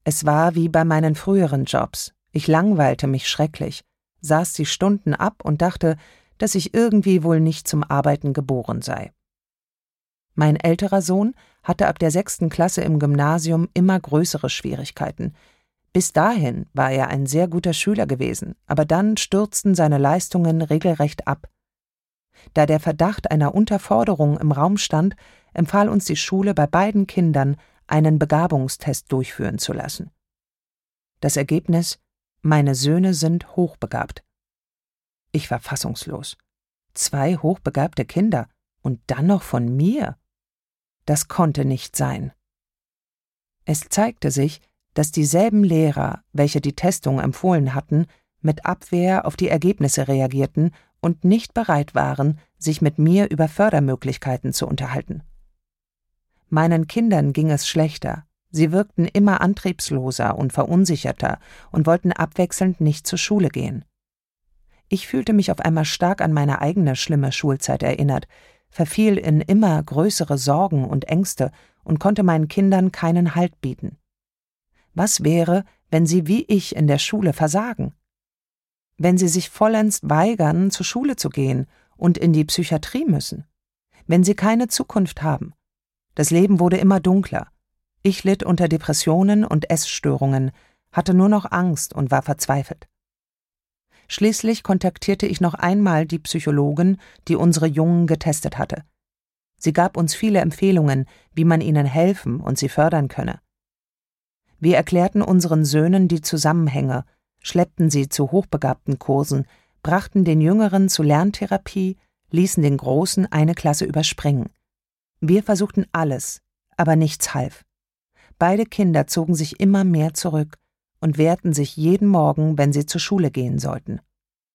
Es war wie bei meinen früheren Jobs. Ich langweilte mich schrecklich, saß die Stunden ab und dachte, dass ich irgendwie wohl nicht zum Arbeiten geboren sei. Mein älterer Sohn hatte ab der 6. Klasse im Gymnasium immer größere Schwierigkeiten. Bis dahin war er ein sehr guter Schüler gewesen, aber dann stürzten seine Leistungen regelrecht ab. Da der Verdacht einer Unterforderung im Raum stand, empfahl uns die Schule bei beiden Kindern, einen Begabungstest durchführen zu lassen. Das Ergebnis: Meine Söhne sind hochbegabt. Ich war fassungslos. 2 hochbegabte Kinder und dann noch von mir? Das konnte nicht sein. Es zeigte sich, dass dieselben Lehrer, welche die Testung empfohlen hatten, mit Abwehr auf die Ergebnisse reagierten und nicht bereit waren, sich mit mir über Fördermöglichkeiten zu unterhalten. Meinen Kindern ging es schlechter. Sie wirkten immer antriebsloser und verunsicherter und wollten abwechselnd nicht zur Schule gehen. Ich fühlte mich auf einmal stark an meine eigene schlimme Schulzeit erinnert, verfiel in immer größere Sorgen und Ängste und konnte meinen Kindern keinen Halt bieten. Was wäre, wenn sie wie ich in der Schule versagen? Wenn sie sich vollends weigern, zur Schule zu gehen und in die Psychiatrie müssen? Wenn sie keine Zukunft haben? Das Leben wurde immer dunkler. Ich litt unter Depressionen und Essstörungen, hatte nur noch Angst und war verzweifelt. Schließlich kontaktierte ich noch einmal die Psychologin, die unsere Jungen getestet hatte. Sie gab uns viele Empfehlungen, wie man ihnen helfen und sie fördern könne. Wir erklärten unseren Söhnen die Zusammenhänge, schleppten sie zu hochbegabten Kursen, brachten den Jüngeren zu Lerntherapie, ließen den Großen eine Klasse überspringen. Wir versuchten alles, aber nichts half. Beide Kinder zogen sich immer mehr zurück und wehrten sich jeden Morgen, wenn sie zur Schule gehen sollten.